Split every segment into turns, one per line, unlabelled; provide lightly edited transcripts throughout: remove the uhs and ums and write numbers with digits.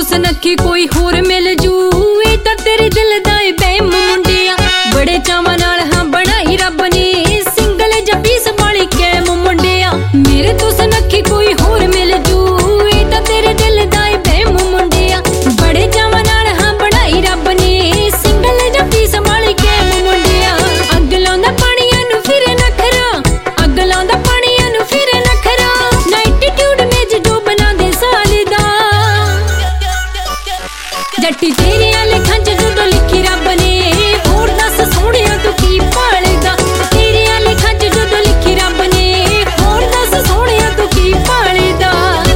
ਸੁਨੱਖੀ ਕੋਈ ਹੋਰ ਮਿਲ ਜੂ, ਇਹ ਤਾਂ ਤੇਰੇ ਦਿਲ ਦਾ ਏ ਬਹਿਮ ਮੁੰਡਿਆ। ਬੜੇ ਚਾਵਾਂ ਨਾਲ ਹਾਂ ਬਣਾਈ ਰੱਬ ਨੇ ਸਿੰਗਲ ਜਾਂ ਪੀਸ ਵਾਲੀ ਕੈਮ ਮੁੰਡਿਆ। ਮੇਰੇ ਤੋਂ ਸੁਨੱਖੀ ਕੋਈ ਹੋਰ ਮਿਲ ਜੂ, ਇਹ ਤਾਂ ਤੇਰੇ ਦਿਲ ਦਾ ਏ ਬਹਿਮ ਮੁੰਡਿਆ। ਬੜੇ ਚਾਵਾਂ ਨਾਲ ਹਾਂ ਬਣਾਈ ਰੱਬ ਨੇ ਸਿੰਗਲ ਜਾਂ ਪੀਸ ਵਾਲੀ ਕੈਮ ਮੁੰਡਿਆ। ਅੱਗ ਲਾਉਂਦਾ ਪਾਣੀਆਂ ਨੂੰ ਫਿਰ ਨਖਰਾ, ਅੱਗ ਲਾਉਂਦਾ ਪਾਣੀਆਂ ਨੂੰ ਫਿਰ ਨਖਰਾ। ਐਟੀਟਿਊਡ ਮੇਜ ਜੋ ਬਣਾਉਂਦੇ ਸਾਲ ਦਾ, ਜੱਟੀ ਤੇਰੀਆਂ ਲਿਖਾਂ ਚ ਜਦੋਂ ਲਿਖੀ ਰੱਬ ਨੇ, ਹੋਰ ਦੱਸ ਸੋਹਣਿਆ ਤੂੰ ਕੀ ਭਾਲਦਾ। ਤੇਰੀਆਂ ਲਿਖਾਂ ਚ ਜਦੋਂ ਲਿਖੀ ਰੱਬ ਨੇ, ਹੋਰ ਦੱਸ ਸੋਹਣਿਆ ਤੂੰ ਕੀ ਭਾਲਦਾ।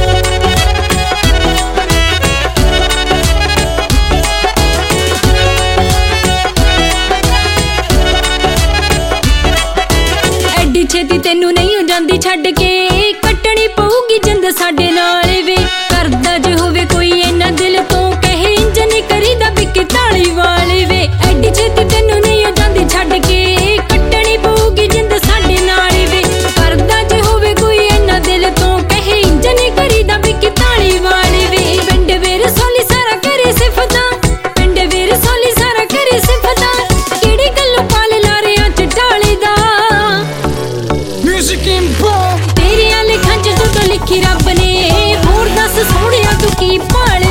ਐਡੀ ਛੇਤੀ ਤੈਨੂੰ ਨਹੀਂ ਜਾਂਦੀ ਛੱਡ ਕੇ, ਕੱਟਣੀ ਪਊਗੀ ਜਿੰਦ ਸਾਡੇ ਨਾਲ ਵੇ। ਕਰਦਾ ਜੇ ਹੋਵੇ ਕੋਈ ਇੰਨਾ ਦਿਲ ਤੋਂ ਕਹੇ ਇੰਜ ਨੀ ਕਰੀਦਾ ਬਿੱਕੀ ਤਾਲੀ ਵਾਲੇ ਵੇ। ਐਡੀ ਛੇਤੀ ਤੈਨੂੰ ਨਹੀਂ ਜਾਂਦੀ ਛੱਡ ਕੇ, ਕੱਟਣੀ ਪਊਗੀ ਜਿੰਦ ਸਾਡੇ ਨਾਲ ਵੇ। ਕਰਦਾ ਜੇ ਹੋਵੇ ਕੋਈ ਇੰਨਾ ਦਿਲ ਤੋਂ ਕਹੇ ਇੰਜ ਨੀ ਕਰੀਦਾ ਬਿੱਕੀ ਤਾਲੀ ਵਾਲੇ ਵੇ। ਪਿੰਡ ਵੇਰ ਸੋਲੀ ਸਾਰਾ ਕਰੇ ਸਿਫਤਾਂ, ਪਿੰਡ ਵੇਰ ਸੋਲੀ ਸਾਰਾ ਕਰੇ ਸਿਫਤਾਂ। ਕਿਹੜੀ ਗੱਲੋਂ ਪਾਲ ਲਾਰਿਆਂ ਚ ਢਾਲੀਦਾ।
Music Import
ਤੇਰੀਆਂ ਲਿਖਾਂ ਚ ਜਦੋਂ ਲਿਖੀ ਰੱਬ ਨੇ, ਹੋਰ ਦੱਸ ਸੋਹਣਿਆ ਤੂੰ ਕੀ ਭਾਲ